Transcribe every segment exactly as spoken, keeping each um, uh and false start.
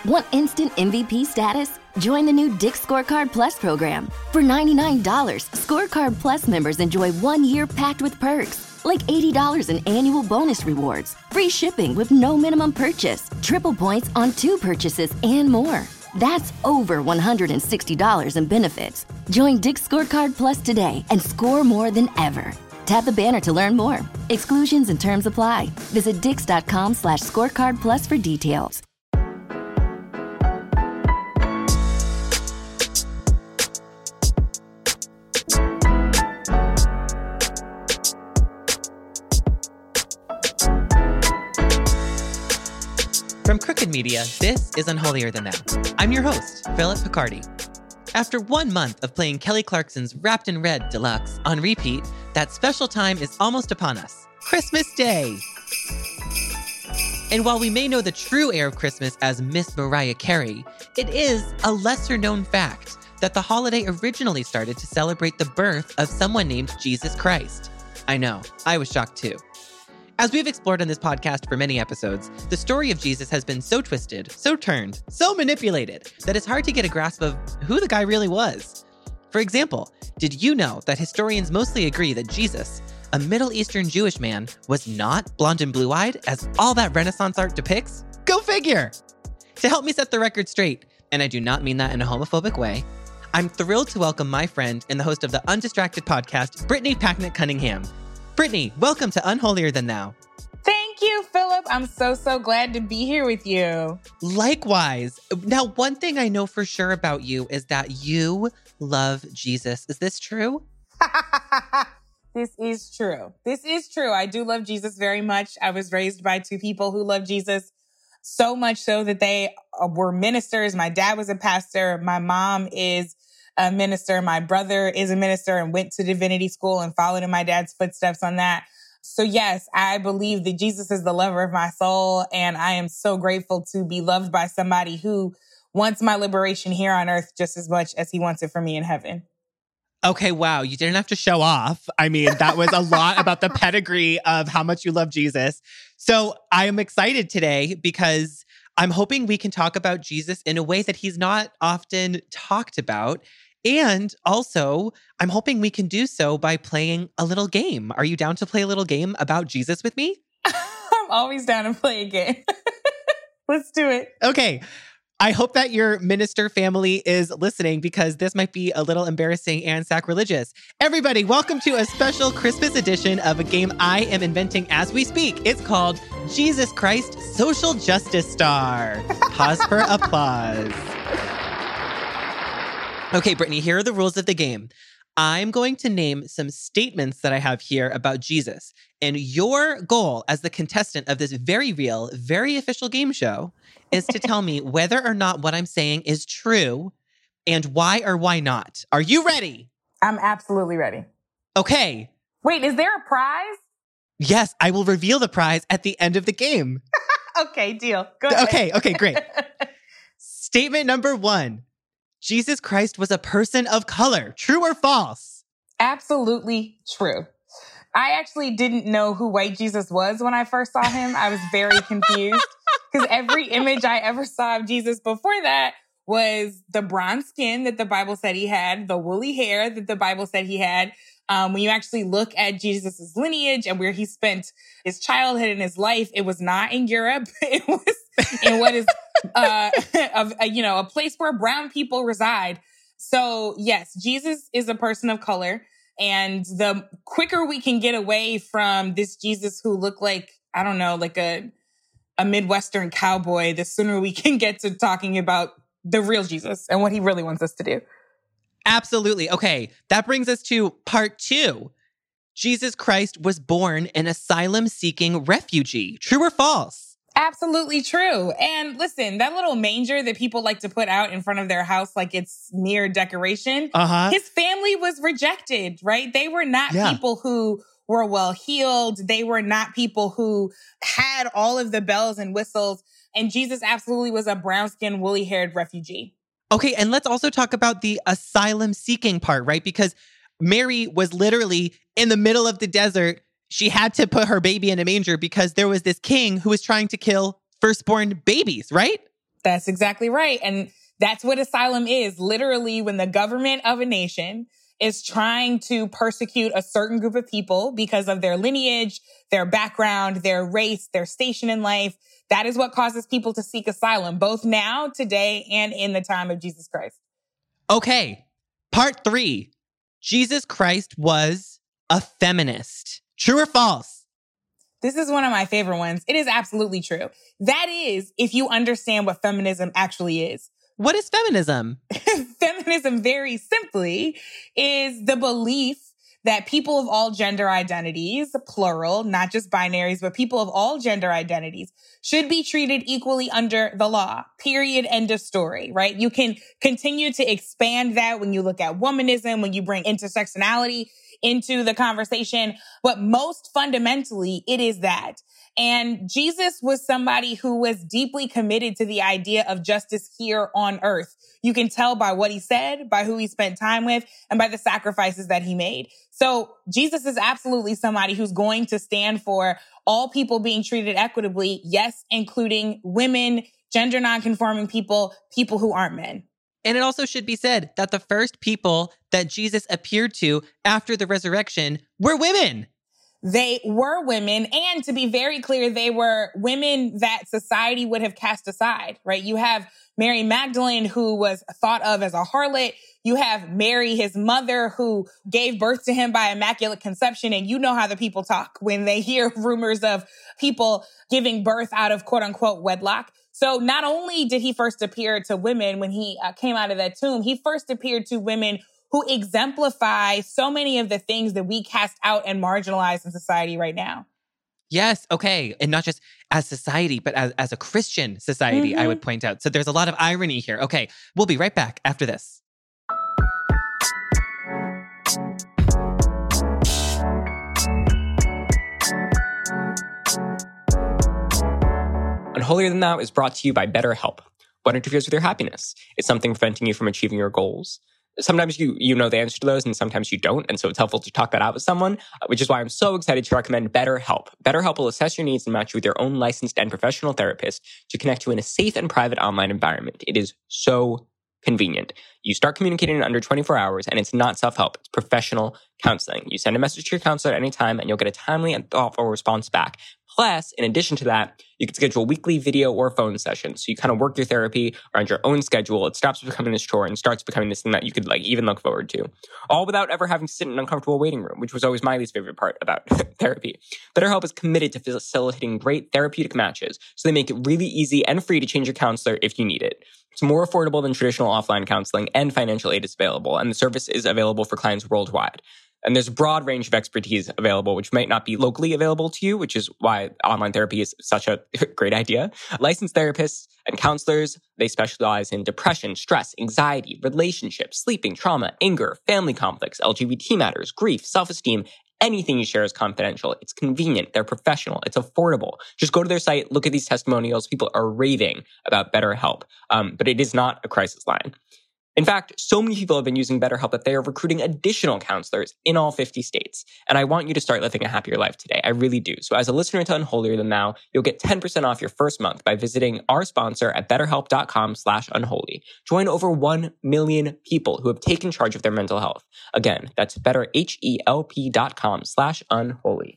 Want instant M V P status? Join the new Dick's Scorecard Plus program. For ninety-nine dollars, Scorecard Plus members enjoy one year packed with perks, like eighty dollars in annual bonus rewards, free shipping with no minimum purchase, triple points on two purchases, and more. That's over one hundred sixty dollars in benefits. Join Dick's Scorecard Plus today and score more than ever. Tap the banner to learn more. Exclusions and terms apply. Visit dix.com slash scorecard plus for details. From Crooked Media, this is Unholier Than Thou. I'm your host, Philip Picardi. After one month of playing Kelly Clarkson's Wrapped in Red Deluxe on repeat, that special time is almost upon us. Christmas Day! And while we may know the true air of Christmas as Miss Mariah Carey, it is a lesser-known fact that the holiday originally started to celebrate the birth of someone named Jesus Christ. I know, I was shocked too. As we've explored on this podcast for many episodes, the story of Jesus has been so twisted, so turned, so manipulated, that it's hard to get a grasp of who the guy really was. For example, did you know that historians mostly agree that Jesus, a Middle Eastern Jewish man, was not blonde and blue-eyed, as all that Renaissance art depicts? Go figure! To help me set the record straight, and I do not mean that in a homophobic way, I'm thrilled to welcome my friend and the host of the Undistracted podcast, Brittany Packnett Cunningham. Brittany, welcome to Unholier Than Thou. Thank you, Philip. I'm so, so glad to be here with you. Likewise. Now, one thing I know for sure about you is that you love Jesus. Is this true? This is true. This is true. I do love Jesus very much. I was raised by two people who love Jesus so much so that they were ministers. My dad was a pastor. My mom is a minister. My brother is a minister and went to divinity school and followed in my dad's footsteps on that. So yes, I believe that Jesus is the lover of my soul. And I am so grateful to be loved by somebody who wants my liberation here on earth just as much as he wants it for me in heaven. Okay, wow. You didn't have to show off. I mean, that was a lot about the pedigree of how much you love Jesus. So I am excited today because I'm hoping we can talk about Jesus in a way that he's not often talked about. And also, I'm hoping we can do so by playing a little game. Are you down to play a little game about Jesus with me? I'm always down to play a game. Let's do it. Okay. I hope that your minister family is listening because this might be a little embarrassing and sacrilegious. Everybody, welcome to a special Christmas edition of a game I am inventing as we speak. It's called Jesus Christ Social Justice Star. Pause for applause. Okay, Brittany, here are the rules of the game. I'm going to name some statements that I have here about Jesus. And your goal as the contestant of this very real, very official game show is to tell me whether or not what I'm saying is true and why or why not. Are you ready? I'm absolutely ready. Okay. Wait, is there a prize? Yes, I will reveal the prize at the end of the game. Okay, deal. Go ahead. Okay, okay, great. Statement number one. Jesus Christ was a person of color. True or false? Absolutely true. I actually didn't know who white Jesus was when I first saw him. I was very confused because every image I ever saw of Jesus before that was the bronze skin that the Bible said he had, the woolly hair that the Bible said he had. Um, when you actually look at Jesus's lineage and where he spent his childhood and his life, it was not in Europe. It was in what is, uh, of, uh, you know, a place where brown people reside. So yes, Jesus is a person of color. And the quicker we can get away from this Jesus who looked like, I don't know, like a, a Midwestern cowboy, the sooner we can get to talking about the real Jesus and what he really wants us to do. Absolutely. Okay, that brings us to part two. Jesus Christ was born an asylum-seeking refugee. True or false? Absolutely true. And listen, that little manger that people like to put out in front of their house like it's mere decoration, uh-huh. His family was rejected, right? They were not yeah. people who were well-heeled. They were not people who had all of the bells and whistles. And Jesus absolutely was a brown-skinned, woolly-haired refugee. Okay, and let's also talk about the asylum-seeking part, right? Because Mary was literally in the middle of the desert. She had to put her baby in a manger because there was this king who was trying to kill firstborn babies, right? That's exactly right. And that's what asylum is. Literally, when the government of a nation is trying to persecute a certain group of people because of their lineage, their background, their race, their station in life, that is what causes people to seek asylum, both now, today, and in the time of Jesus Christ. Okay, part three. Jesus Christ was a feminist. True or false? This is one of my favorite ones. It is absolutely true. That is, if you understand what feminism actually is. What is feminism? Feminism, very simply, is the belief that people of all gender identities, plural, not just binaries, but people of all gender identities, should be treated equally under the law. Period. End of story, right? You can continue to expand that when you look at womanism, when you bring intersectionality into the conversation. But most fundamentally, it is that. And Jesus was somebody who was deeply committed to the idea of justice here on earth. You can tell by what he said, by who he spent time with, and by the sacrifices that he made. So Jesus is absolutely somebody who's going to stand for all people being treated equitably, yes, including women, gender nonconforming people, people who aren't men. And it also should be said that the first people that Jesus appeared to after the resurrection were women. They were women. And to be very clear, they were women that society would have cast aside, right? You have Mary Magdalene, who was thought of as a harlot. You have Mary, his mother, who gave birth to him by immaculate conception. And you know how the people talk when they hear rumors of people giving birth out of quote unquote wedlock. So not only did he first appear to women when he uh, came out of that tomb, he first appeared to women who exemplify so many of the things that we cast out and marginalize in society right now. Yes, okay. And not just as society, but as, as a Christian society, mm-hmm. I would point out. So there's a lot of irony here. Okay, we'll be right back after this. Unholier Than Thou is brought to you by BetterHelp. What interferes with your happiness? It's something preventing you from achieving your goals. Sometimes you you know the answer to those and sometimes you don't. And so it's helpful to talk that out with someone, which is why I'm so excited to recommend BetterHelp. BetterHelp will assess your needs and match you with your own licensed and professional therapist to connect you in a safe and private online environment. It is so convenient. You start communicating in under twenty-four hours and it's not self-help. It's professional counseling. You send a message to your counselor at any time and you'll get a timely and thoughtful response back. Plus, in addition to that, you can schedule weekly video or phone sessions. So you kind of work your therapy around your own schedule. It stops becoming this chore and starts becoming this thing that you could like even look forward to. All without ever having to sit in an uncomfortable waiting room, which was always my least favorite part about therapy. BetterHelp is committed to facilitating great therapeutic matches. So they make it really easy and free to change your counselor if you need it. It's more affordable than traditional offline counseling and financial aid is available. And the service is available for clients worldwide. And there's a broad range of expertise available, which might not be locally available to you, which is why online therapy is such a great idea. Licensed therapists and counselors, they specialize in depression, stress, anxiety, relationships, sleeping, trauma, anger, family conflicts, L G B T matters, grief, self-esteem. Anything you share is confidential. It's convenient. They're professional. It's affordable. Just go to their site, look at these testimonials. People are raving about BetterHelp, um, but it is not a crisis line. In fact, so many people have been using BetterHelp that they are recruiting additional counselors in all fifty states. And I want you to start living a happier life today. I really do. So as a listener to Unholier Than Thou, you'll get ten percent off your first month by visiting our sponsor at betterhelp.com slash unholy. Join over one million people who have taken charge of their mental health. Again, that's betterhelp.com slash unholy.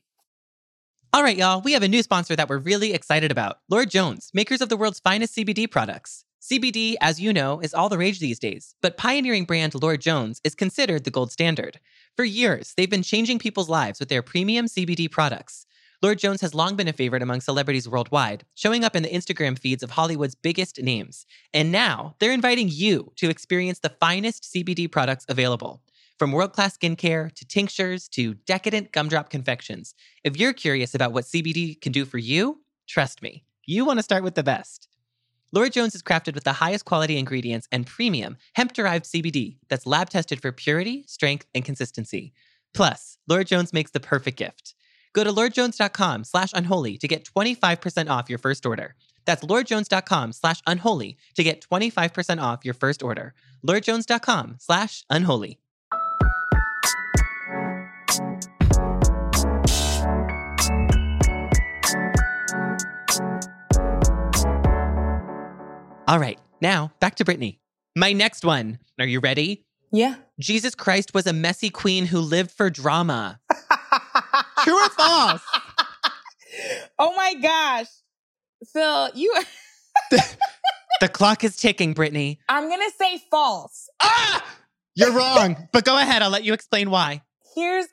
All right, y'all, we have a new sponsor that we're really excited about. Lord Jones, makers of the world's finest C B D products. C B D, as you know, is all the rage these days, but pioneering brand Lord Jones is considered the gold standard. For years, they've been changing people's lives with their premium C B D products. Lord Jones has long been a favorite among celebrities worldwide, showing up in the Instagram feeds of Hollywood's biggest names. And now, they're inviting you to experience the finest C B D products available. From world-class skincare to tinctures to decadent gumdrop confections. If you're curious about what C B D can do for you, trust me, you want to start with the best. Lord Jones is crafted with the highest quality ingredients and premium hemp-derived C B D that's lab-tested for purity, strength, and consistency. Plus, Lord Jones makes the perfect gift. Go to lordjones.com slash unholy to get twenty-five percent off your first order. That's lordjones.com slash unholy to get twenty-five percent off your first order. lordjones.com slash unholy. All right, now back to Brittany. My next one. Are you ready? Yeah. Jesus Christ was a messy queen who lived for drama. True or false? Oh my gosh. Phil, you... the, the clock is ticking, Brittany. I'm going to say false. Ah! You're wrong, but go ahead. I'll let you explain why. Here's,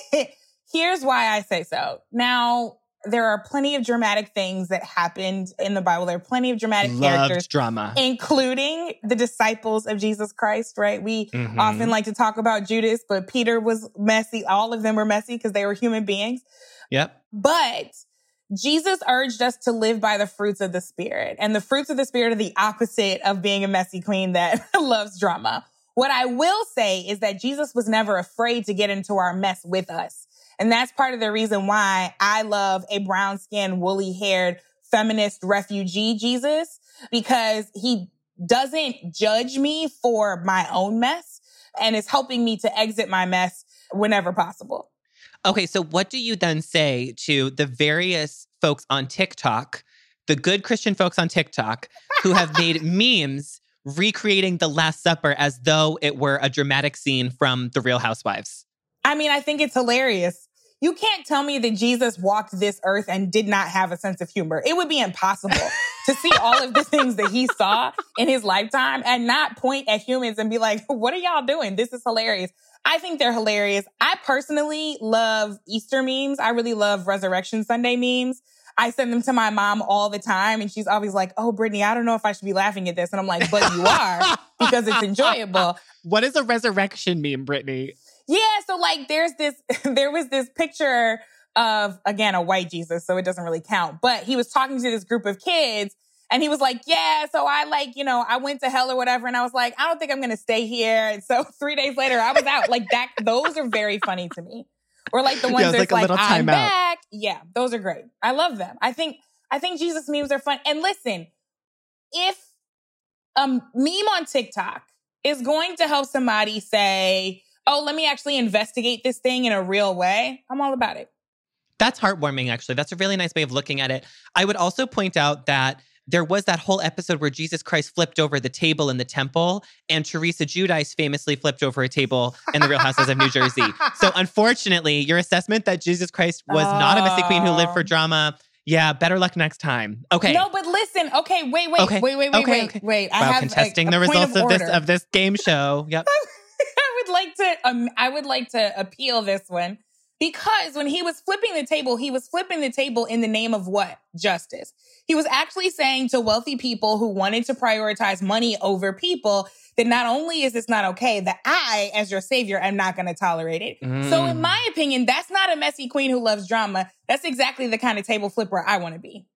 here's why I say so. Now, there are plenty of dramatic things that happened in the Bible. There are plenty of dramatic Loved characters. Drama. Including the disciples of Jesus Christ, right? We mm-hmm. often like to talk about Judas, but Peter was messy. All of them were messy because they were human beings. Yep. But Jesus urged us to live by the fruits of the Spirit. And the fruits of the Spirit are the opposite of being a messy queen that loves drama. What I will say is that Jesus was never afraid to get into our mess with us. And that's part of the reason why I love a brown-skinned, woolly-haired, feminist refugee Jesus, because he doesn't judge me for my own mess and is helping me to exit my mess whenever possible. Okay, so what do you then say to the various folks on TikTok, the good Christian folks on TikTok, who have made memes recreating the Last Supper as though it were a dramatic scene from The Real Housewives? I mean, I think it's hilarious. You can't tell me that Jesus walked this earth and did not have a sense of humor. It would be impossible to see all of the things that he saw in his lifetime and not point at humans and be like, what are y'all doing? This is hilarious. I think they're hilarious. I personally love Easter memes. I really love Resurrection Sunday memes. I send them to my mom all the time, and she's always like, oh, Brittany, I don't know if I should be laughing at this. And I'm like, but you are, because it's enjoyable. What is a resurrection meme, Brittany? Yeah, so like there's this, there was this picture of, again, a white Jesus, so it doesn't really count. But he was talking to this group of kids, and he was like, yeah, so I like, you know, I went to hell or whatever. And I was like, I don't think I'm going to stay here. And so three days later, I was out. Like that, those are very funny to me. Or like the ones yeah, that's like, like, I'm out. back. Yeah, those are great. I love them. I think, I think Jesus memes are fun. And listen, if a meme on TikTok is going to help somebody say, oh, let me actually investigate this thing in a real way, I'm all about it. That's heartwarming, actually. That's a really nice way of looking at it. I would also point out that there was that whole episode where Jesus Christ flipped over the table in the temple, and Teresa Giudice famously flipped over a table in the Real Housewives of New Jersey. So unfortunately, your assessment that Jesus Christ was oh. not a messy queen who lived for drama, yeah, better luck next time. Okay. No, but listen. Okay, wait, wait, okay. wait, wait, wait, okay, wait, okay. wait. Wow, I have contesting a, a the results of, of this of this game show. Yep. I would like to. Um, I would like to appeal this one. Because when he was flipping the table, he was flipping the table in the name of what? Justice. He was actually saying to wealthy people who wanted to prioritize money over people that not only is this not okay, that I, as your savior, am not going to tolerate it. Mm. So in my opinion, that's not a messy queen who loves drama. That's exactly the kind of table flipper I want to be.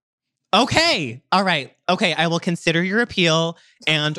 Okay. All right. Okay. I will consider your appeal and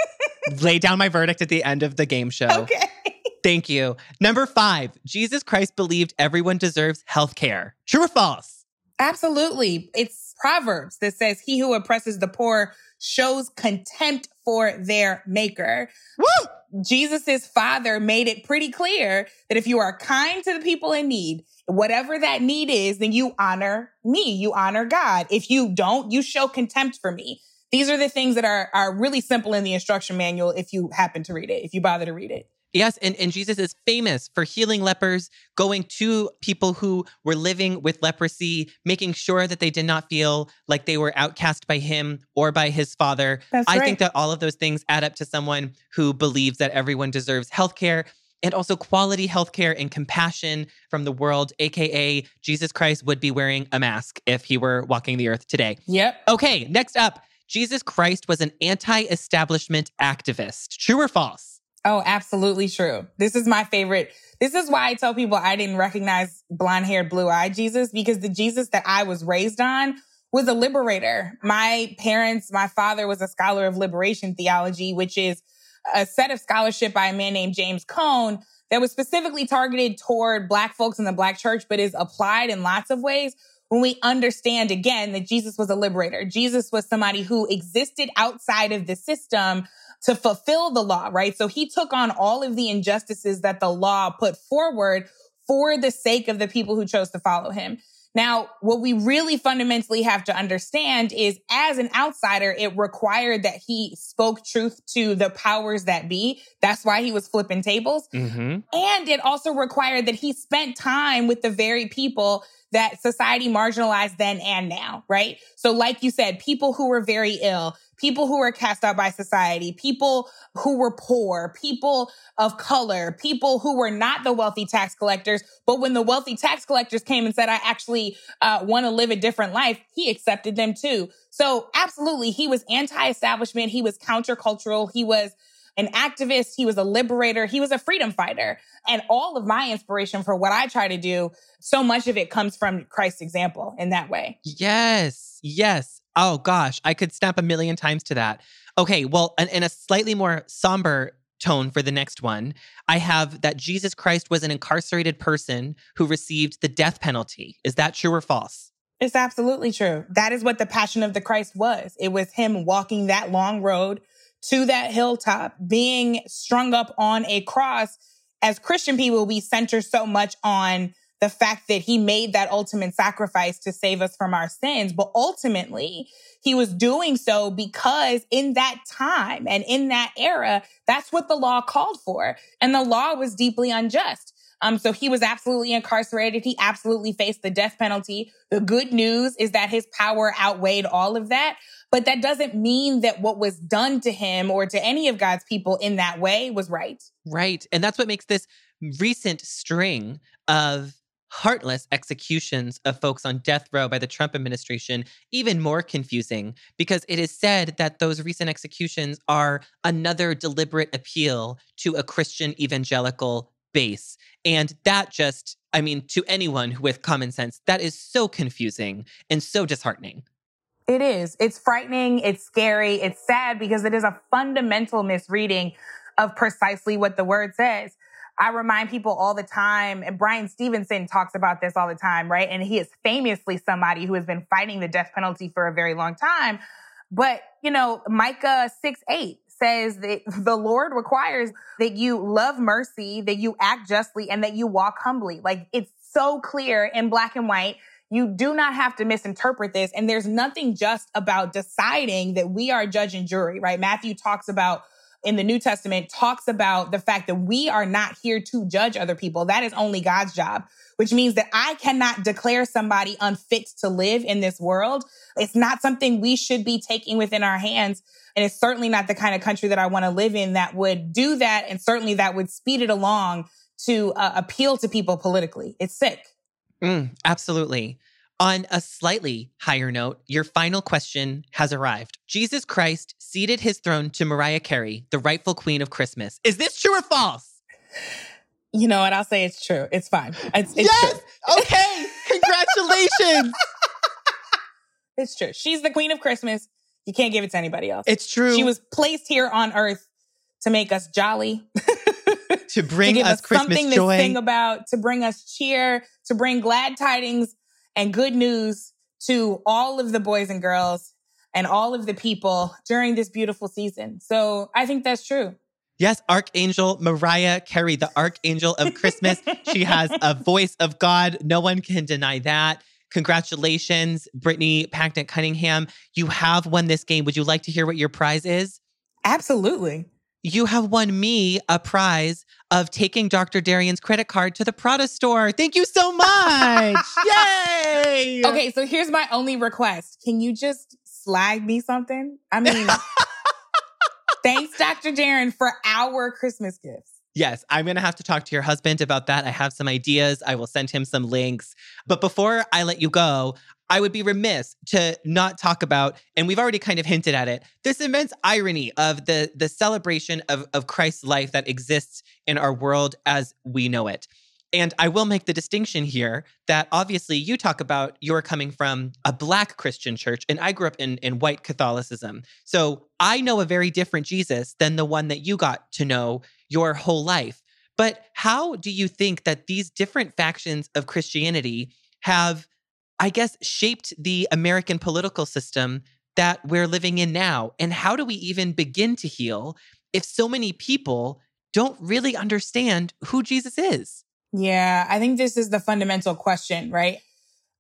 lay down my verdict at the end of the game show. Okay. Thank you. Number five, Jesus Christ believed everyone deserves health care. True or false? Absolutely. It's Proverbs that says, he who oppresses the poor shows contempt for their maker. Woo! Jesus's father made it pretty clear that if you are kind to the people in need, whatever that need is, then you honor me. You honor God. If you don't, you show contempt for me. These are the things that are, are really simple in the instruction manual if you happen to read it, if you bother to read it. Yes, and, and Jesus is famous for healing lepers, going to people who were living with leprosy, making sure that they did not feel like they were outcast by him or by his father. That's I right. think that all of those things add up to someone who believes that everyone deserves healthcare, and also quality healthcare and compassion from the world, A K A Jesus Christ would be wearing a mask if he were walking the earth today. Yep. Okay, next up, Jesus Christ was an anti-establishment activist. True or false? Oh, absolutely true. This is my favorite. This is why I tell people I didn't recognize blonde-haired, blue-eyed Jesus, because the Jesus that I was raised on was a liberator. My parents, my father was a scholar of liberation theology, which is a set of scholarship by a man named James Cone that was specifically targeted toward Black folks in the Black church, but is applied in lots of ways when we understand, again, that Jesus was a liberator. Jesus was somebody who existed outside of the system to fulfill the law, right? So he took on all of the injustices that the law put forward for the sake of the people who chose to follow him. Now, what we really fundamentally have to understand is as an outsider, it required that he spoke truth to the powers that be. That's why he was flipping tables. Mm-hmm. And it also required that he spent time with the very people that society marginalized then and now, right? So like you said, people who were very ill, people who were cast out by society, people who were poor, people of color, people who were not the wealthy tax collectors. But when the wealthy tax collectors came and said, I actually uh, want to live a different life, he accepted them too. So absolutely, he was anti-establishment. He was countercultural. He was an activist. He was a liberator. He was a freedom fighter. And all of my inspiration for what I try to do, so much of it comes from Christ's example in that way. Yes. Yes. Oh gosh, I could snap a million times to that. Okay. Well, in, in a slightly more somber tone for the next one, I have that Jesus Christ was an incarcerated person who received the death penalty. Is that true or false? It's absolutely true. That is what the Passion of the Christ was. It was him walking that long road to that hilltop, being strung up on a cross. As Christian people, we center so much on the fact that he made that ultimate sacrifice to save us from our sins. But ultimately, he was doing so because in that time and in that era, that's what the law called for. And the law was deeply unjust. Um, so he was absolutely incarcerated. He absolutely faced the death penalty. The good news is that his power outweighed all of that. But that doesn't mean that what was done to him or to any of God's people in that way was right. Right. And that's what makes this recent string of heartless executions of folks on death row by the Trump administration even more confusing, because it is said that those recent executions are another deliberate appeal to a Christian evangelical base. And that just, I mean, to anyone with common sense, that is so confusing and so disheartening. It is. It's frightening. It's scary. It's sad because it is a fundamental misreading of precisely what the word says. I remind people all the time, and Brian Stevenson talks about this all the time, right? And he is famously somebody who has been fighting the death penalty for a very long time. But, you know, Micah six eight says that the Lord requires that you love mercy, that you act justly, and that you walk humbly. Like, it's so clear in black and white. You do not have to misinterpret this. And there's nothing just about deciding that we are judge and jury, right? Matthew talks about, in the New Testament, talks about the fact that we are not here to judge other people. That is only God's job, which means that I cannot declare somebody unfit to live in this world. It's not something we should be taking within our hands. And it's certainly not the kind of country that I want to live in that would do that. And certainly that would speed it along to uh, appeal to people politically. It's sick. Mm, absolutely. On a slightly higher note, your final question has arrived. Jesus Christ ceded his throne to Mariah Carey, the rightful queen of Christmas. Is this true or false? You know what? I'll say it's true. It's fine. It's, it's yes! true. Okay! Congratulations! It's true. She's the queen of Christmas. You can't give it to anybody else. It's true. She was placed here on earth to make us jolly. To bring to give us, us Christmas something joy. to sing about, to bring us cheer, to bring glad tidings and good news to all of the boys and girls and all of the people during this beautiful season. So I think that's true. Yes, Archangel Mariah Carey, the Archangel of Christmas. She has a voice of God. No one can deny that. Congratulations, Brittany Packnett Cunningham. You have won this game. Would you like to hear what your prize is? Absolutely. You have won me a prize of taking Doctor Darian's credit card to the Prada store. Thank you so much. Yay! Okay, so here's my only request. Can you just slag me something? I mean, thanks, Doctor Darren, for our Christmas gifts. Yes, I'm going to have to talk to your husband about that. I have some ideas. I will send him some links. But before I let you go, I would be remiss to not talk about, and we've already kind of hinted at it, this immense irony of the, the celebration of, of Christ's life that exists in our world as we know it. And I will make the distinction here that obviously you talk about you're coming from a Black Christian church, and I grew up in, in white Catholicism. So I know a very different Jesus than the one that you got to know your whole life. But how do you think that these different factions of Christianity have, I guess, shaped the American political system that we're living in now? And how do we even begin to heal if so many people don't really understand who Jesus is? Yeah, I think this is the fundamental question, right?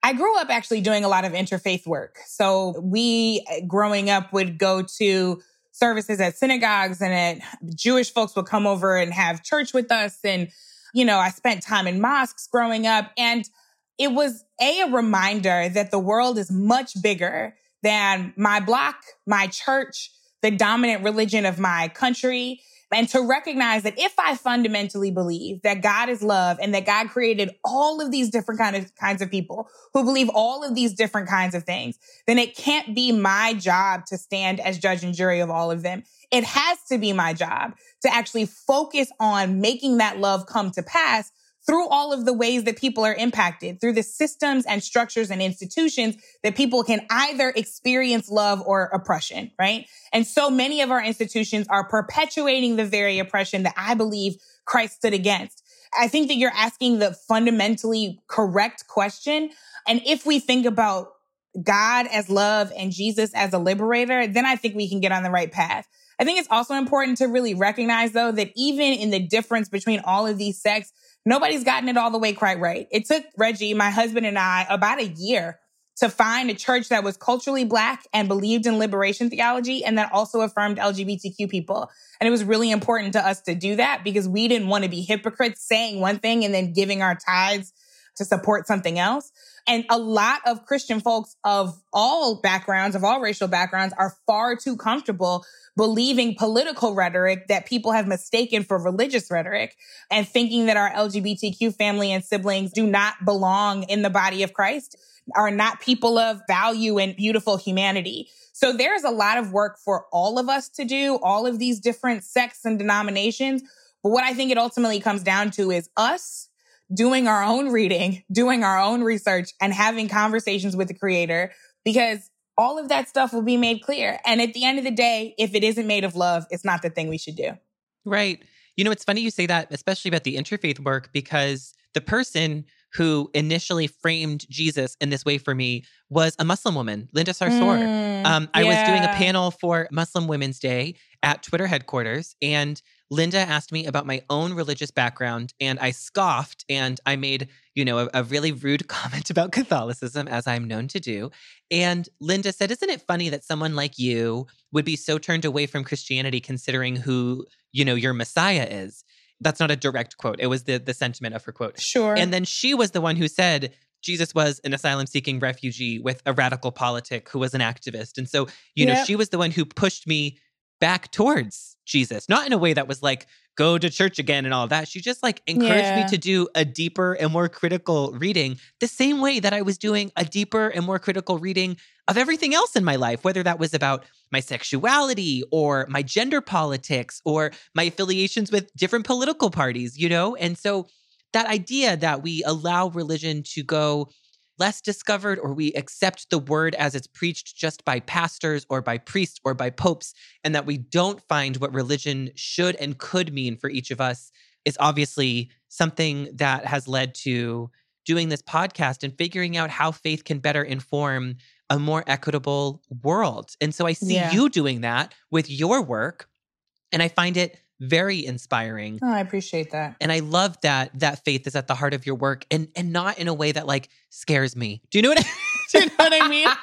I grew up actually doing a lot of interfaith work. So we, growing up, would go to services at synagogues, and at Jewish folks would come over and have church with us. And, you know, I spent time in mosques growing up. And it was a, a reminder that the world is much bigger than my block, my church, the dominant religion of my country. And to recognize that if I fundamentally believe that God is love and that God created all of these different kind of, kinds of people who believe all of these different kinds of things, then it can't be my job to stand as judge and jury of all of them. It has to be my job to actually focus on making that love come to pass through all of the ways that people are impacted, through the systems and structures and institutions that people can either experience love or oppression, right? And so many of our institutions are perpetuating the very oppression that I believe Christ stood against. I think that you're asking the fundamentally correct question. And if we think about God as love and Jesus as a liberator, then I think we can get on the right path. I think it's also important to really recognize, though, that even in the difference between all of these sects, nobody's gotten it all the way quite right. It took Reggie, my husband, and I about a year to find a church that was culturally Black and believed in liberation theology and that also affirmed L G B T Q people. And it was really important to us to do that because we didn't want to be hypocrites saying one thing and then giving our tithes to support something else. And a lot of Christian folks of all backgrounds, of all racial backgrounds, are far too comfortable believing political rhetoric that people have mistaken for religious rhetoric and thinking that our L G B T Q family and siblings do not belong in the body of Christ, are not people of value and beautiful humanity. So there's a lot of work for all of us to do, all of these different sects and denominations. But what I think it ultimately comes down to is us doing our own reading, doing our own research, and having conversations with the Creator, because all of that stuff will be made clear. And at the end of the day, if it isn't made of love, it's not the thing we should do. Right. You know, it's funny you say that, especially about the interfaith work, because the person who initially framed Jesus in this way for me was a Muslim woman, Linda Sarsour. Mm, um, I yeah. was doing a panel for Muslim Women's Day at Twitter headquarters, and Linda asked me about my own religious background, and I scoffed, and I made, you know, a, a really rude comment about Catholicism, as I'm known to do. And Linda said, "Isn't it funny that someone like you would be so turned away from Christianity considering who, you know, your Messiah is?" That's not a direct quote. It was the the sentiment of her quote. Sure. And then she was the one who said Jesus was an asylum-seeking refugee with a radical politic who was an activist. And so, you yep. know, she was the one who pushed me back towards Jesus, not in a way that was like, go to church again and all of that. She just like encouraged yeah. me to do a deeper and more critical reading, the same way that I was doing a deeper and more critical reading of everything else in my life, whether that was about my sexuality or my gender politics or my affiliations with different political parties, you know? And so that idea that we allow religion to go less discovered, or we accept the word as it's preached just by pastors or by priests or by popes, and that we don't find what religion should and could mean for each of us, is obviously something that has led to doing this podcast and figuring out how faith can better inform a more equitable world. And so I see yeah. you doing that with your work, and I find it very inspiring. Oh, I appreciate that. And I love that that faith is at the heart of your work, and and not in a way that like scares me. Do you know what I, do you know what I mean?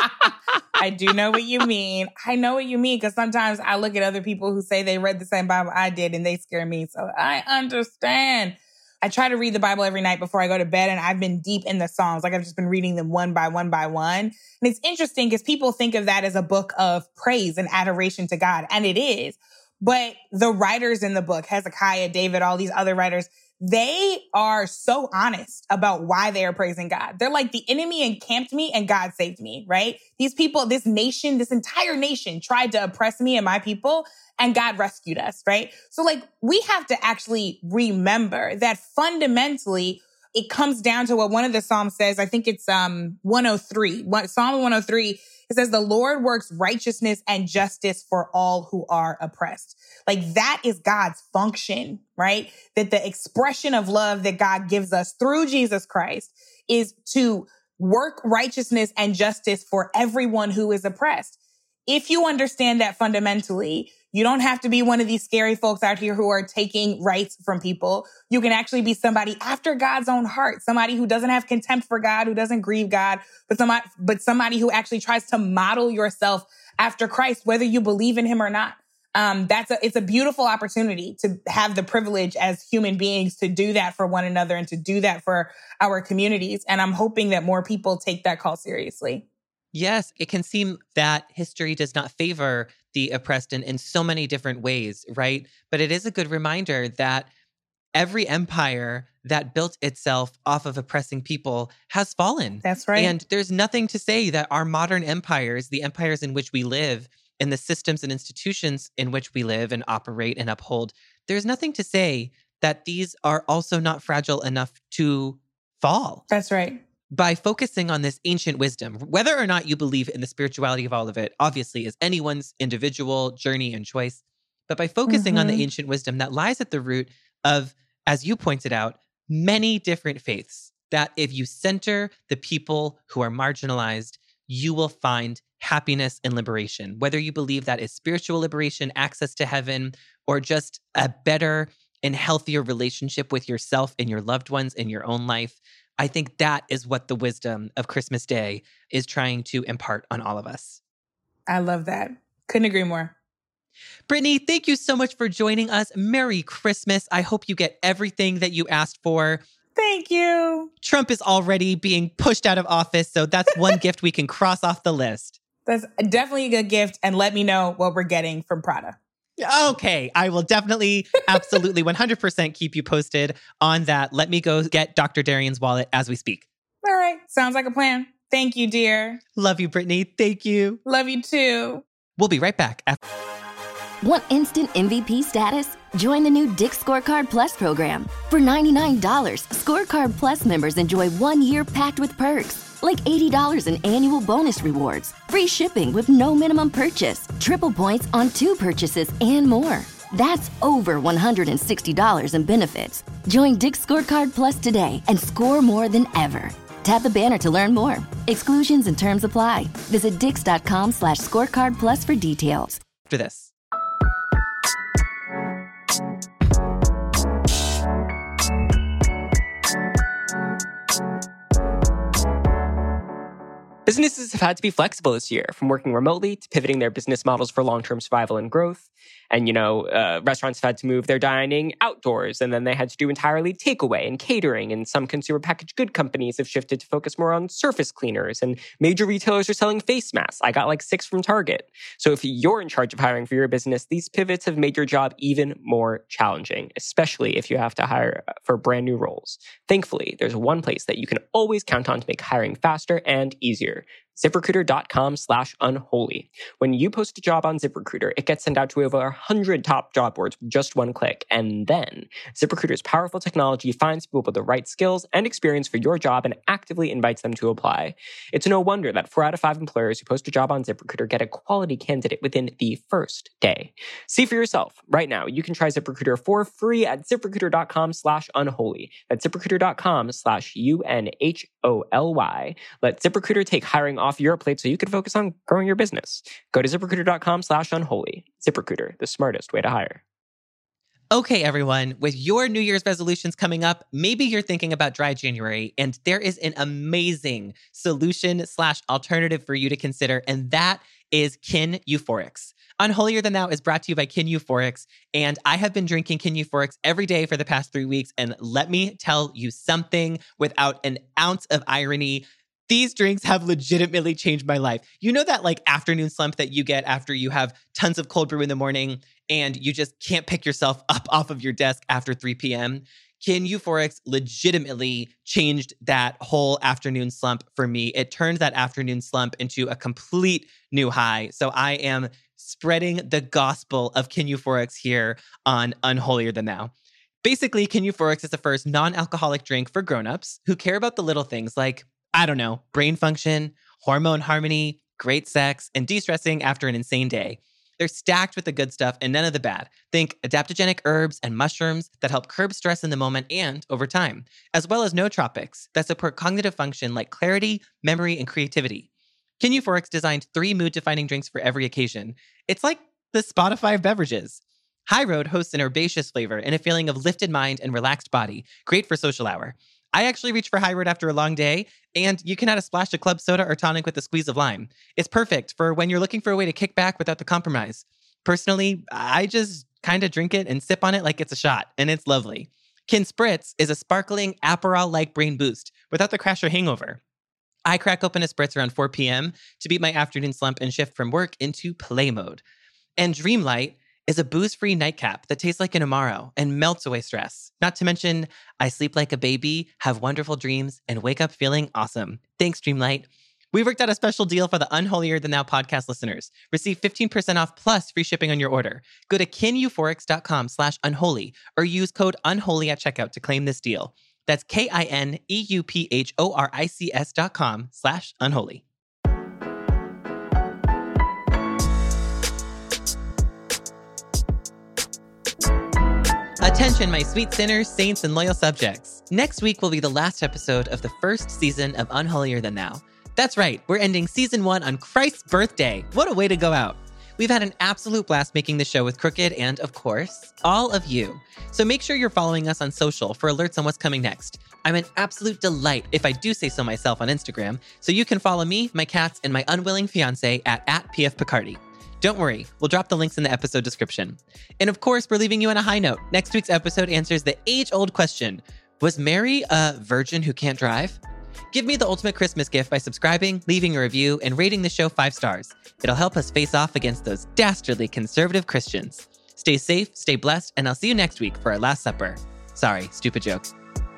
I do know what you mean. I know what you mean, because sometimes I look at other people who say they read the same Bible I did and they scare me. So I understand. I try to read the Bible every night before I go to bed, and I've been deep in the Psalms. Like I've just been reading them one by one by one. And it's interesting because people think of that as a book of praise and adoration to God, and it is. But the writers in the book, Hezekiah, David, all these other writers, they are so honest about why they are praising God. They're like, the enemy encamped me and God saved me, right? These people, this nation, this entire nation tried to oppress me and my people, and God rescued us, right? So like, we have to actually remember that fundamentally, it comes down to what one of the Psalms says. I think it's um one oh three. Psalm one oh three, it says, the Lord works righteousness and justice for all who are oppressed. Like that is God's function, right? That the expression of love that God gives us through Jesus Christ is to work righteousness and justice for everyone who is oppressed. if you understand that fundamentally, you don't have to be one of these scary folks out here who are taking rights from people. You can actually be somebody after God's own heart, somebody who doesn't have contempt for God, who doesn't grieve God, but somebody, but somebody who actually tries to model yourself after Christ, whether you believe in him or not. Um, that's a, it's a beautiful opportunity to have the privilege as human beings to do that for one another and to do that for our communities. And I'm hoping that more people take that call seriously. Yes, it can seem that history does not favor the oppressed in, in so many different ways, right? But it is a good reminder that every empire that built itself off of oppressing people has fallen. That's right. And there's nothing to say that our modern empires, the empires in which we live, and the systems and institutions in which we live and operate and uphold, there's nothing to say that these are also not fragile enough to fall. That's right. By focusing on this ancient wisdom, whether or not you believe in the spirituality of all of it, obviously is anyone's individual journey and choice. But by focusing mm-hmm. on the ancient wisdom that lies at the root of, as you pointed out, many different faiths, that if you center the people who are marginalized, you will find happiness and liberation. Whether you believe that is spiritual liberation, access to heaven, or just a better and healthier relationship with yourself and your loved ones in your own life, I think that is what the wisdom of Christmas Day is trying to impart on all of us. I love that. Couldn't agree more. Brittany, thank you so much for joining us. Merry Christmas. I hope you get everything that you asked for. Thank you. Trump is already being pushed out of office, so that's one gift we can cross off the list. That's definitely a good gift, and let me know what we're getting from Prada. Okay, I will definitely, absolutely, one hundred percent keep you posted on that. Let me go get Doctor Darian's wallet as we speak. All right, sounds like a plan. Thank you, dear. Love you, Brittany. Thank you. Love you too. We'll be right back. After- Want instant M V P status? Join the new Dick's Scorecard Plus program. For ninety-nine dollars, Scorecard Plus members enjoy one year packed with perks, like eighty dollars in annual bonus rewards, free shipping with no minimum purchase, triple points on two purchases, and more. That's over one hundred sixty dollars in benefits. Join Dick's Scorecard Plus today and score more than ever. Tap the banner to learn more. Exclusions and terms apply. Visit dix.com slash scorecard plus for details. After this. Businesses have had to be flexible this year, from working remotely to pivoting their business models for long-term survival and growth. And, you know, uh, restaurants have had to move their dining outdoors, and then they had to do entirely takeaway and catering. And some consumer packaged good companies have shifted to focus more on surface cleaners, and major retailers are selling face masks. I got like six from Target. So if you're in charge of hiring for your business, these pivots have made your job even more challenging, especially if you have to hire for brand new roles. Thankfully, there's one place that you can always count on to make hiring faster and easier. ZipRecruiter.com slash unholy. When you post a job on ZipRecruiter, it gets sent out to over one hundred top job boards with just one click. And then ZipRecruiter's powerful technology finds people with the right skills and experience for your job and actively invites them to apply. It's no wonder that four out of five employers who post a job on ZipRecruiter get a quality candidate within the first day. See for yourself. Right now, you can try ZipRecruiter for free at ZipRecruiter.com slash unholy. That's ZipRecruiter.com slash U N H O L Y. Let ZipRecruiter take hiring off your plate so you can focus on growing your business. Go to ZipRecruiter.com slash unholy. ZipRecruiter, the smartest way to hire. Okay, everyone, with your New Year's resolutions coming up, maybe you're thinking about dry January, and there is an amazing solution slash alternative for you to consider, and that is Kin Euphorics. Unholier Than Thou is brought to you by Kin Euphorics, and I have been drinking Kin Euphorics every day for the past three weeks, and let me tell you something without an ounce of irony. These drinks have legitimately changed my life. You know that like afternoon slump that you get after you have tons of cold brew in the morning and you just can't pick yourself up off of your desk after three p.m.? Kin Euphorics legitimately changed that whole afternoon slump for me. It turned that afternoon slump into a complete new high. So I am spreading the gospel of Kin Euphorics here on Unholier Than Thou. Basically, Kin Euphorics is the first non-alcoholic drink for grown-ups who care about the little things like, I don't know, brain function, hormone harmony, great sex, and de-stressing after an insane day. They're stacked with the good stuff and none of the bad. Think adaptogenic herbs and mushrooms that help curb stress in the moment and over time, as well as nootropics that support cognitive function like clarity, memory, and creativity. Kin Euphorics designed three mood-defining drinks for every occasion. It's like the Spotify of beverages. High Road hosts an herbaceous flavor and a feeling of lifted mind and relaxed body, great for social hour. I actually reach for High Road after a long day, and you can add a splash of club soda or tonic with a squeeze of lime. It's perfect for when you're looking for a way to kick back without the compromise. Personally, I just kind of drink it and sip on it like it's a shot, and it's lovely. Kin Spritz is a sparkling Aperol-like brain boost without the crash or hangover. I crack open a spritz around four p.m. to beat my afternoon slump and shift from work into play mode. And Dreamlight is a booze-free nightcap that tastes like an Amaro and melts away stress. Not to mention, I sleep like a baby, have wonderful dreams, and wake up feeling awesome. Thanks, Dreamlight. We worked out a special deal for the Unholier Than Thou podcast listeners. Receive fifteen percent off plus free shipping on your order. Go to kineuphorics.com slash unholy or use code unholy at checkout to claim this deal. That's K-I-N-E-U-P-H-O-R-I-C-S dot com slash unholy. Attention, my sweet sinners, saints, and loyal subjects. Next week will be the last episode of the first season of Unholier Than Thou. That's right, we're ending season one on Christ's birthday. What a way to go out. We've had an absolute blast making the show with Crooked and, of course, all of you. So make sure you're following us on social for alerts on what's coming next. I'm an absolute delight, if I do say so myself, on Instagram, so you can follow me, my cats, and my unwilling fiancé at, at P F Picardi. Don't worry, we'll drop the links in the episode description. And of course, we're leaving you on a high note. Next week's episode answers the age-old question, was Mary a virgin who can't drive? Give me the ultimate Christmas gift by subscribing, leaving a review, and rating the show five stars. It'll help us face off against those dastardly conservative Christians. Stay safe, stay blessed, and I'll see you next week for our Last Supper. Sorry, stupid joke.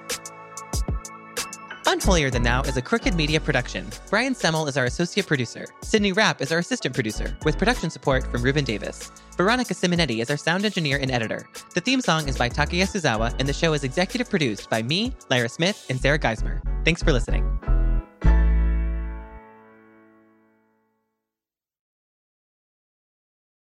Unholier Than Thou is a Crooked Media production. Brian Semmel is our associate producer. Sydney Rapp is our assistant producer, with production support from Ruben Davis. Veronica Simonetti is our sound engineer and editor. The theme song is by Takeya Suzawa, and the show is executive produced by me, Lyra Smith, and Sarah Geismer. Thanks for listening.